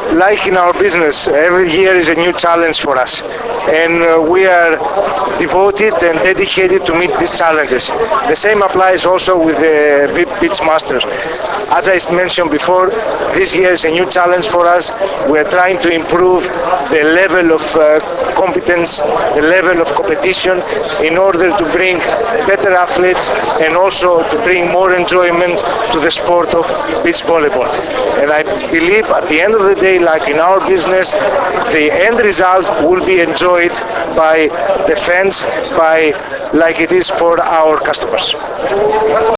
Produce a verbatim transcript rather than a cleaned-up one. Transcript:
like in our business, every year is a new challenge for us, and uh, we are devoted and dedicated to meet these challenges. The same applies also with the V I P Beach Masters. As I mentioned before, this year is a new challenge for us. We are trying to improve the level of uh, competence, the level of competition, in order to bring better athletes and also to bring more enjoyment to the sport of beach volleyball. And I believe at the end of the day, like in our business, the end result will be enjoyed by the fans, by like it is for our customers.